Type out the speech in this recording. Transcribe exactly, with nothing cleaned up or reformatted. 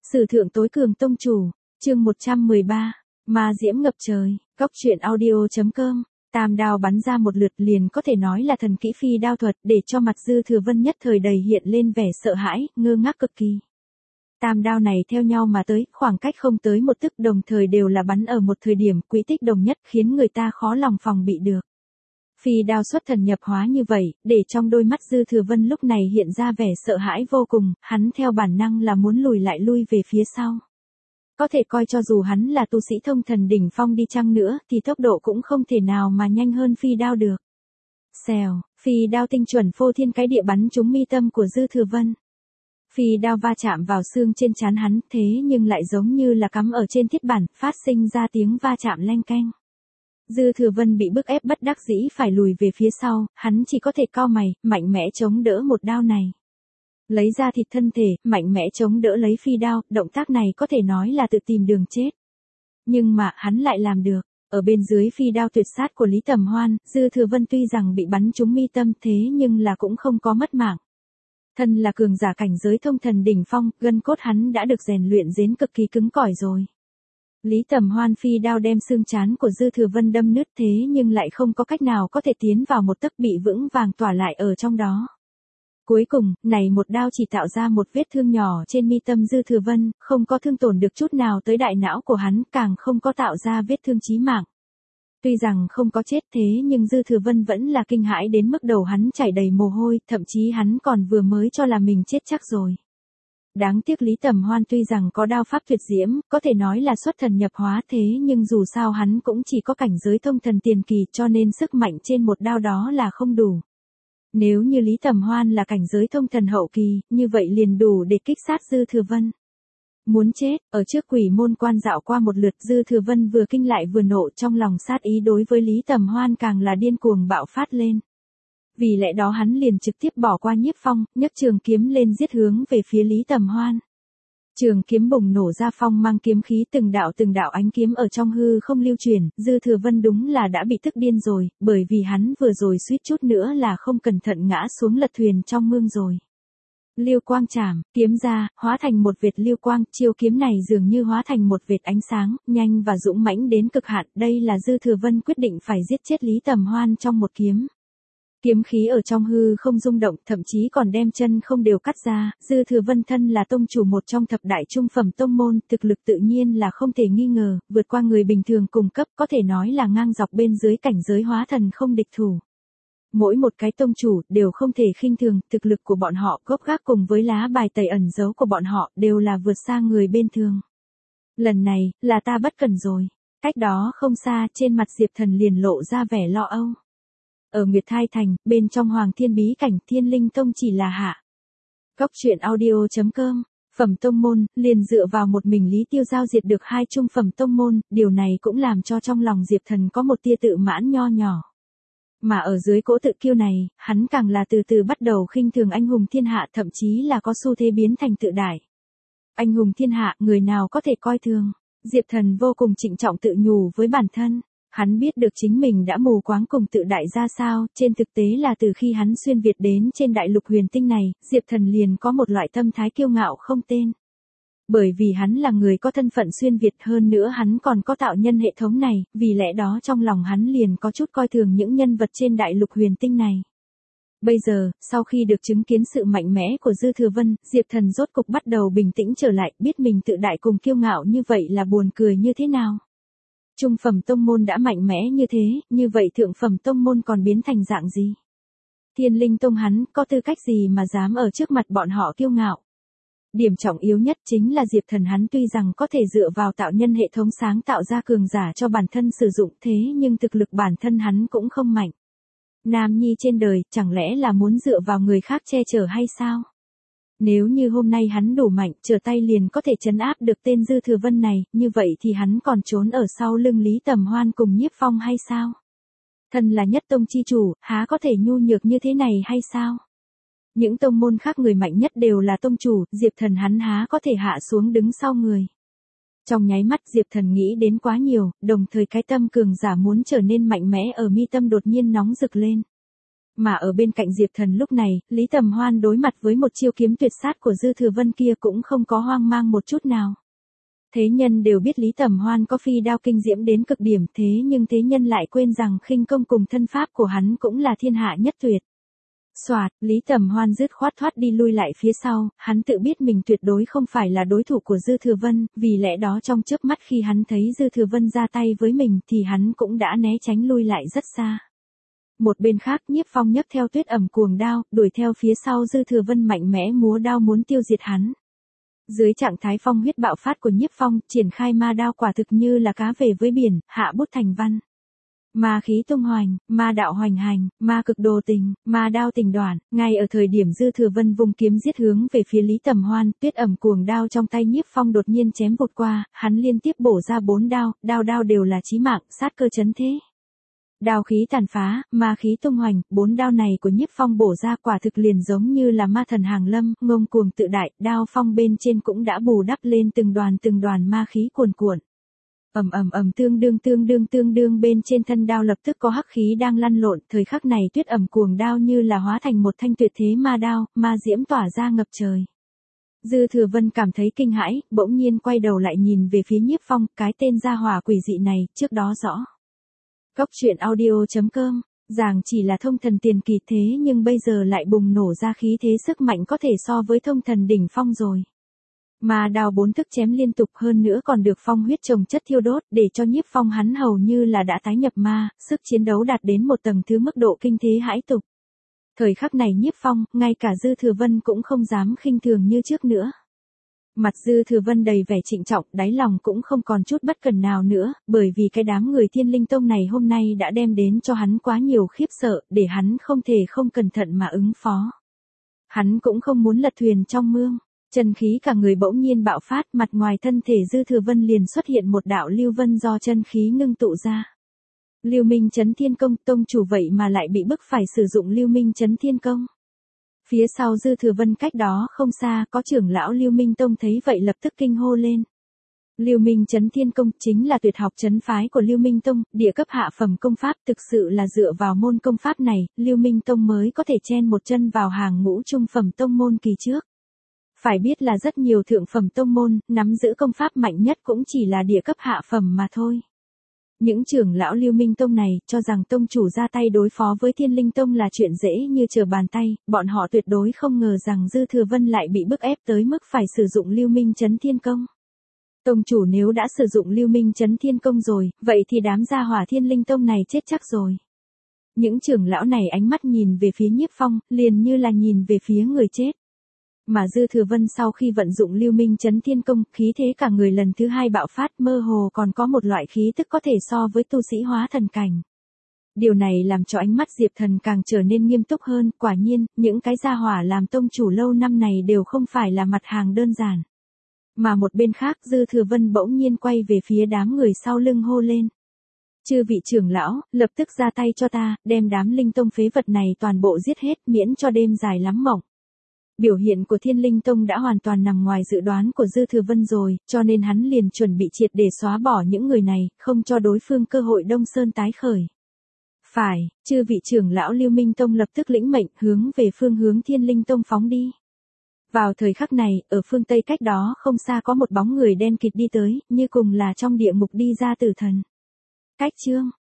Sử thượng tối cường tông chủ, chương một trăm mười ba, ma diễm ngập trời, góc truyện audio.com, tam đao bắn ra một lượt liền có thể nói là thần kỹ phi đao thuật để cho mặt Dư Thừa Vân nhất thời đầy hiện lên vẻ sợ hãi, ngơ ngác cực kỳ. Tam đao này theo nhau mà tới, khoảng cách không tới một tức đồng thời đều là bắn ở một thời điểm quỹ tích đồng nhất khiến người ta khó lòng phòng bị được. Phi đao xuất thần nhập hóa như vậy, để trong đôi mắt Dư Thừa Vân lúc này hiện ra vẻ sợ hãi vô cùng, hắn theo bản năng là muốn lùi lại lui về phía sau. Có thể coi cho dù hắn là tu sĩ thông thần đỉnh phong đi chăng nữa thì tốc độ cũng không thể nào mà nhanh hơn phi đao được. Xèo, phi đao tinh chuẩn phô thiên cái địa bắn trúng mi tâm của Dư Thừa Vân. Phi đao va chạm vào xương trên trán hắn thế nhưng lại giống như là cắm ở trên thiết bản, phát sinh ra tiếng va chạm leng keng. Dư Thừa Vân bị bức ép bất đắc dĩ phải lùi về phía sau, hắn chỉ có thể cau mày, mạnh mẽ chống đỡ một đao này. Lấy ra thịt thân thể, mạnh mẽ chống đỡ lấy phi đao, động tác này có thể nói là tự tìm đường chết. Nhưng mà, hắn lại làm được. Ở bên dưới phi đao tuyệt sát của Lý Tầm Hoan, Dư Thừa Vân tuy rằng bị bắn trúng mi tâm thế nhưng là cũng không có mất mạng. Thân là cường giả cảnh giới thông thần đỉnh phong, gân cốt hắn đã được rèn luyện đến cực kỳ cứng cỏi rồi. Lý Tầm Hoan phi đao đem xương trán của Dư Thừa Vân đâm nứt thế nhưng lại không có cách nào có thể tiến vào một tấc bị vững vàng tỏa lại ở trong đó. Cuối cùng, này một đao chỉ tạo ra một vết thương nhỏ trên mi tâm Dư Thừa Vân, không có thương tổn được chút nào tới đại não của hắn, càng không có tạo ra vết thương chí mạng. Tuy rằng không có chết thế nhưng Dư Thừa Vân vẫn là kinh hãi đến mức đầu hắn chảy đầy mồ hôi, thậm chí hắn còn vừa mới cho là mình chết chắc rồi. Đáng tiếc Lý Tầm Hoan tuy rằng có đao pháp tuyệt diễm, có thể nói là xuất thần nhập hóa thế nhưng dù sao hắn cũng chỉ có cảnh giới thông thần tiền kỳ cho nên sức mạnh trên một đao đó là không đủ. Nếu như Lý Tầm Hoan là cảnh giới thông thần hậu kỳ, như vậy liền đủ để kích sát Dư Thừa Vân. Muốn chết, ở trước quỷ môn quan dạo qua một lượt Dư Thừa Vân vừa kinh lại vừa nộ trong lòng sát ý đối với Lý Tầm Hoan càng là điên cuồng bạo phát lên. Vì lẽ đó hắn liền trực tiếp bỏ qua Nhiếp Phong, nhấc trường kiếm lên giết hướng về phía Lý Tầm Hoan. Trường kiếm bùng nổ ra phong mang kiếm khí từng đạo từng đạo ánh kiếm ở trong hư không lưu chuyển, Dư Thừa Vân đúng là đã bị tức điên rồi, bởi vì hắn vừa rồi suýt chút nữa là không cẩn thận ngã xuống lật thuyền trong mương rồi. Lưu quang chảm, kiếm ra, hóa thành một vệt lưu quang, chiêu kiếm này dường như hóa thành một vệt ánh sáng, nhanh và dũng mãnh đến cực hạn, đây là Dư Thừa Vân quyết định phải giết chết Lý Tầm Hoan trong một kiếm. Kiếm khí ở trong hư không rung động, thậm chí còn đem chân không đều cắt ra, Dư Thừa Vân thân là tông chủ một trong thập đại trung phẩm tông môn, thực lực tự nhiên là không thể nghi ngờ, vượt qua người bình thường cùng cấp, có thể nói là ngang dọc bên dưới cảnh giới hóa thần không địch thủ. Mỗi một cái tông chủ đều không thể khinh thường, thực lực của bọn họ gốc gác cùng với lá bài tẩy ẩn giấu của bọn họ đều là vượt xa người bên thường. Lần này, là ta bất cẩn rồi. Cách đó không xa, trên mặt Diệp Thần liền lộ ra vẻ lo âu. Ở Nguyệt Thai Thành, bên trong Hoàng Thiên Bí Cảnh, Thiên Linh Tông chỉ là hạ. Góc truyện audio.com, phẩm tông môn, liền dựa vào một mình Lý Tiêu Giao diệt được hai trung phẩm tông môn, điều này cũng làm cho trong lòng Diệp Thần có một tia tự mãn nho nhỏ. Mà ở dưới cỗ tự kiêu này, hắn càng là từ từ bắt đầu khinh thường anh hùng thiên hạ, thậm chí là có xu thế biến thành tự đại. Anh hùng thiên hạ, người nào có thể coi thường? Diệp Thần vô cùng trịnh trọng tự nhủ với bản thân. Hắn biết được chính mình đã mù quáng cùng tự đại ra sao, trên thực tế là từ khi hắn xuyên Việt đến trên đại lục huyền tinh này, Diệp Thần liền có một loại tâm thái kiêu ngạo không tên. Bởi vì hắn là người có thân phận xuyên Việt, hơn nữa hắn còn có tạo nhân hệ thống này, vì lẽ đó trong lòng hắn liền có chút coi thường những nhân vật trên đại lục huyền tinh này. Bây giờ, sau khi được chứng kiến sự mạnh mẽ của Dư Thừa Vân, Diệp Thần rốt cục bắt đầu bình tĩnh trở lại, biết mình tự đại cùng kiêu ngạo như vậy là buồn cười như thế nào. Trung phẩm tông môn đã mạnh mẽ như thế, như vậy thượng phẩm tông môn còn biến thành dạng gì? Thiên Linh Tông hắn có tư cách gì mà dám ở trước mặt bọn họ kiêu ngạo? Điểm trọng yếu nhất chính là Diệp Thần hắn tuy rằng có thể dựa vào tạo nhân hệ thống sáng tạo ra cường giả cho bản thân sử dụng thế nhưng thực lực bản thân hắn cũng không mạnh. Nam nhi trên đời, chẳng lẽ là muốn dựa vào người khác che chở hay sao? Nếu như hôm nay hắn đủ mạnh, trở tay liền có thể trấn áp được tên Dư Thừa Vân này, như vậy thì hắn còn trốn ở sau lưng Lý Tầm Hoan cùng Nhiếp Phong hay sao? Thân là nhất tông chi chủ, há có thể nhu nhược như thế này hay sao? Những tông môn khác người mạnh nhất đều là tông chủ, Diệp Thần hắn há có thể hạ xuống đứng sau người. Trong nháy mắt Diệp Thần nghĩ đến quá nhiều, đồng thời cái tâm cường giả muốn trở nên mạnh mẽ ở mi tâm đột nhiên nóng rực lên. Mà ở bên cạnh Diệp Thần lúc này, Lý Tầm Hoan đối mặt với một chiêu kiếm tuyệt sát của Dư Thừa Vân kia cũng không có hoang mang một chút nào. Thế nhân đều biết Lý Tầm Hoan có phi đao kinh diễm đến cực điểm, thế nhưng thế nhân lại quên rằng khinh công cùng thân pháp của hắn cũng là thiên hạ nhất tuyệt. Soạt, Lý Tầm Hoan dứt khoát thoát đi lui lại phía sau, hắn tự biết mình tuyệt đối không phải là đối thủ của Dư Thừa Vân, vì lẽ đó trong chớp mắt khi hắn thấy Dư Thừa Vân ra tay với mình thì hắn cũng đã né tránh lui lại rất xa. Một bên khác Nhiếp Phong nhấc theo Tuyết Ẩm cuồng đao, đuổi theo phía sau Dư Thừa Vân mạnh mẽ múa đao muốn tiêu diệt hắn. Dưới trạng thái phong huyết bạo phát của Nhiếp Phong, triển khai ma đao quả thực như là cá về với biển, hạ bút thành văn. Ma khí tung hoành, ma đạo hoành hành, ma cực đồ tình, ma đao tình đoạn, ngay ở thời điểm Dư Thừa Vân vung kiếm giết hướng về phía Lý Tầm Hoan, Tuyết Ẩm cuồng đao trong tay Nhiếp Phong đột nhiên chém vụt qua, hắn liên tiếp bổ ra bốn đao, đao đao đều là chí mạng, sát cơ chấn thế. Đao khí tàn phá, ma khí tung hoành, bốn đao này của Nhiếp Phong bổ ra quả thực liền giống như là ma thần hàng lâm, ngông cuồng tự đại, đao phong bên trên cũng đã bù đắp lên từng đoàn từng đoàn ma khí cuồn cuộn. Ầm ầm ầm tương đương tương đương tương đương bên trên thân đao lập tức có hắc khí đang lăn lộn, thời khắc này Tuyết Ẩm cuồng đao như là hóa thành một thanh tuyệt thế ma đao, ma diễm tỏa ra ngập trời. Dư Thừa Vân cảm thấy kinh hãi, bỗng nhiên quay đầu lại nhìn về phía Nhiếp Phong, cái tên gia hỏa quỷ dị này, trước đó rõ. Cốc truyện audio chấm com, Giàng chỉ là thông thần tiền kỳ thế nhưng bây giờ lại bùng nổ ra khí thế sức mạnh có thể so với thông thần đỉnh phong rồi. Mà đào bốn thức chém liên tục hơn nữa còn được phong huyết trồng chất thiêu đốt để cho Nhiếp Phong hắn hầu như là đã tái nhập ma, sức chiến đấu đạt đến một tầng thứ mức độ kinh thế hãi tục. Thời khắc này Nhiếp Phong, ngay cả Dư Thừa Vân cũng không dám khinh thường như trước nữa. Mặt Dư Thừa Vân đầy vẻ trịnh trọng, đáy lòng cũng không còn chút bất cần nào nữa, bởi vì cái đám người Thiên Linh Tông này hôm nay đã đem đến cho hắn quá nhiều khiếp sợ, để hắn không thể không cẩn thận mà ứng phó. Hắn cũng không muốn lật thuyền trong mương, chân khí cả người bỗng nhiên bạo phát, mặt ngoài thân thể Dư Thừa Vân liền xuất hiện một đạo lưu vân do chân khí ngưng tụ ra. Lưu Minh Chấn Thiên Công, tông chủ vậy mà lại bị bức phải sử dụng Lưu Minh Chấn Thiên Công. Phía sau Dư Thừa Vân cách đó không xa có trưởng lão Lưu Minh Tông thấy vậy lập tức kinh hô lên. Lưu Minh Chấn Thiên Công chính là tuyệt học chấn phái của Lưu Minh Tông, địa cấp hạ phẩm công pháp, thực sự là dựa vào môn công pháp này, Lưu Minh Tông mới có thể chen một chân vào hàng ngũ trung phẩm tông môn kỳ trước. Phải biết là rất nhiều thượng phẩm tông môn, nắm giữ công pháp mạnh nhất cũng chỉ là địa cấp hạ phẩm mà thôi. Những trưởng lão Lưu Minh Tông này cho rằng tông chủ ra tay đối phó với Thiên Linh Tông là chuyện dễ như trở bàn tay, bọn họ tuyệt đối không ngờ rằng Dư Thừa Vân lại bị bức ép tới mức phải sử dụng Lưu Minh Chấn Thiên Công. Tông chủ nếu đã sử dụng Lưu Minh Chấn Thiên Công rồi, vậy thì đám gia hỏa Thiên Linh Tông này chết chắc rồi. Những trưởng lão này ánh mắt nhìn về phía Nhiếp Phong, liền như là nhìn về phía người chết. Mà Dư Thừa Vân sau khi vận dụng Lưu Minh Chấn Thiên Công, khí thế cả người lần thứ hai bạo phát, mơ hồ còn có một loại khí tức có thể so với tu sĩ hóa thần cảnh. Điều này làm cho ánh mắt Diệp Thần càng trở nên nghiêm túc hơn, quả nhiên, những cái gia hỏa làm tông chủ lâu năm này đều không phải là mặt hàng đơn giản. Mà một bên khác Dư Thừa Vân bỗng nhiên quay về phía đám người sau lưng hô lên. Chư vị trưởng lão, lập tức ra tay cho ta, đem đám linh tông phế vật này toàn bộ giết hết, miễn cho đêm dài lắm mộng. Biểu hiện của Thiên Linh Tông đã hoàn toàn nằm ngoài dự đoán của Dư Thừa Vân rồi, cho nên hắn liền chuẩn bị triệt để xóa bỏ những người này, không cho đối phương cơ hội Đông Sơn tái khởi. Phải, chư vị trưởng lão Lưu Minh Tông lập tức lĩnh mệnh hướng về phương hướng Thiên Linh Tông phóng đi. Vào thời khắc này, ở phương Tây cách đó không xa có một bóng người đen kịt đi tới, như cùng là trong địa ngục đi ra tử thần. Cách chương